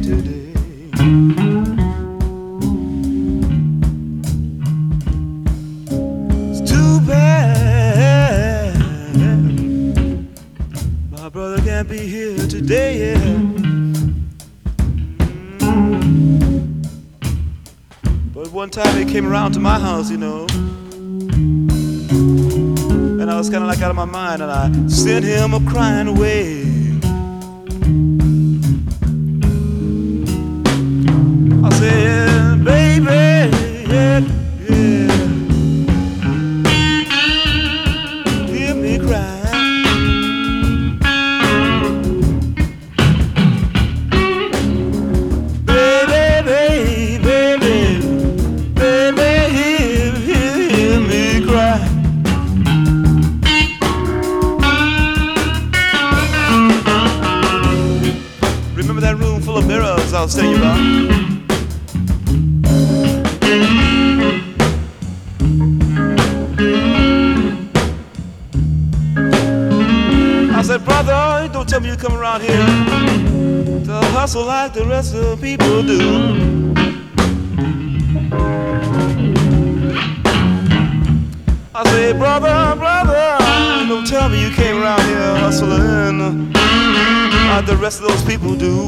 today. It's too bad my brother can't be here today, yeah. But one time he came around to my house, you know, and I was kind of like out of my mind, and I sent him a crying away. I said, baby, yeah, yeah, hear me cry. Remember that room full of mirrors I was telling you about? I said, brother, don't tell me you come around here to hustle like the rest of the people do. I said, brother, don't tell me you came around here hustling like the rest of those people do.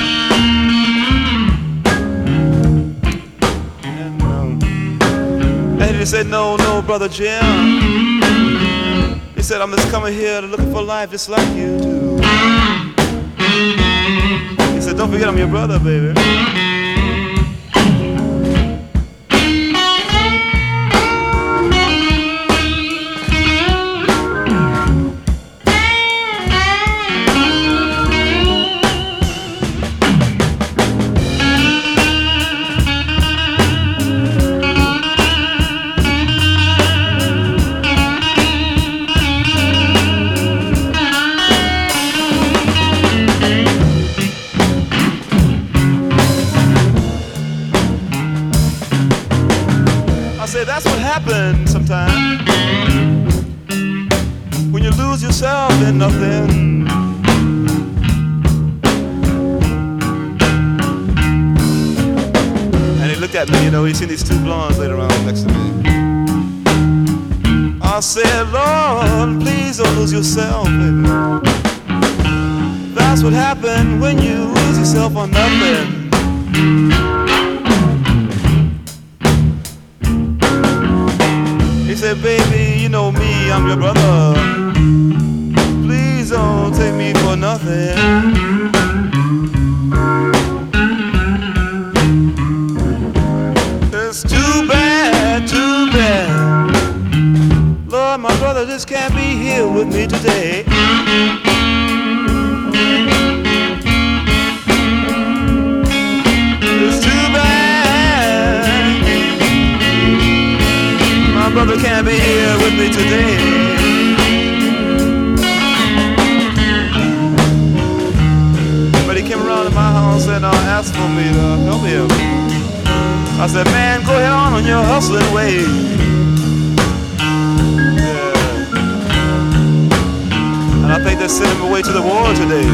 And he said, no, brother Jim. He said, I'm just coming here looking for life just like you do. He said, don't forget I'm your brother, baby. I say that's what happens sometimes when you lose yourself in nothing. And he looked at me, you know, he seen these two blondes later on next to me. I said, Lord, please don't lose yourself, baby. That's what happens when you lose yourself on nothing. He said, baby, you know me, I'm your brother. Please don't take me for nothing. It's too bad, too bad. Lord, my brother just can't be here with me today. It's too bad. My brother can't be here with me today. But he came around to my house and asked for me to help him. I said, man, go ahead on your hustling way. Yeah. And I think they sent him away to the war today.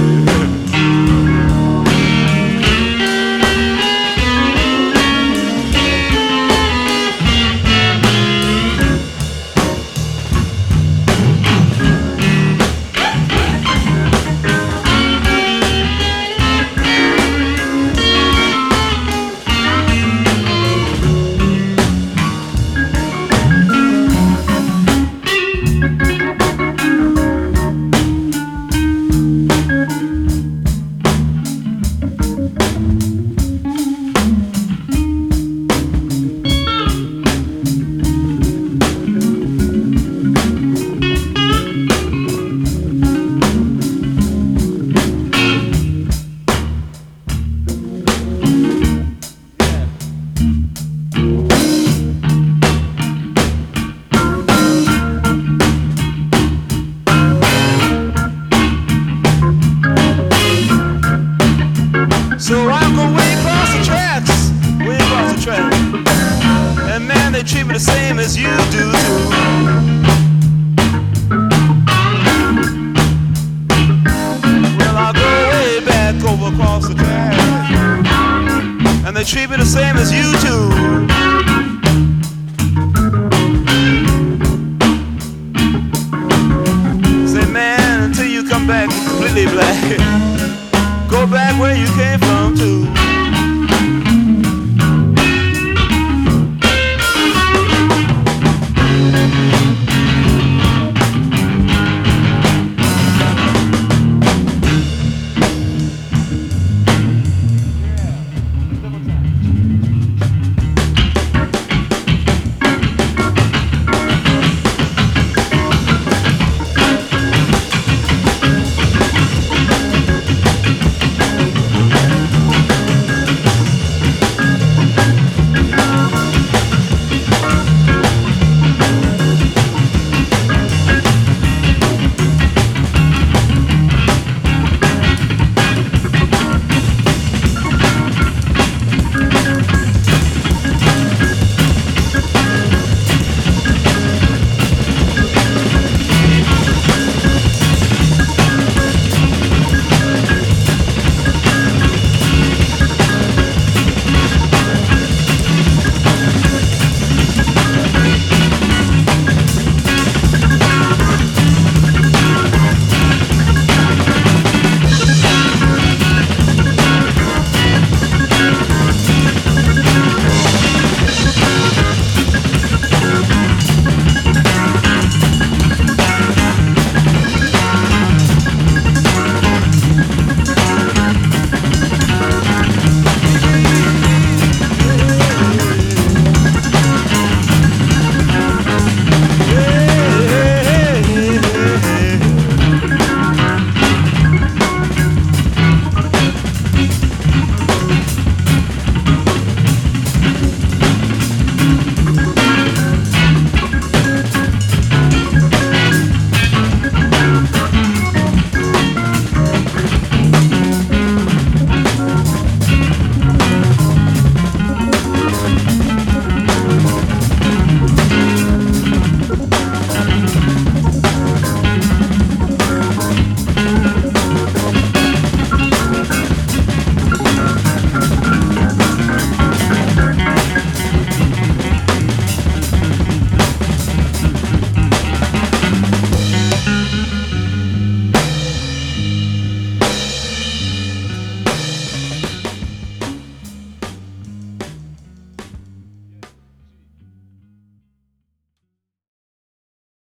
So I go way across the tracks, way across the track. And man, they treat me the same as you do too. Well, I'll go way back over across the track. treat me the same as you do.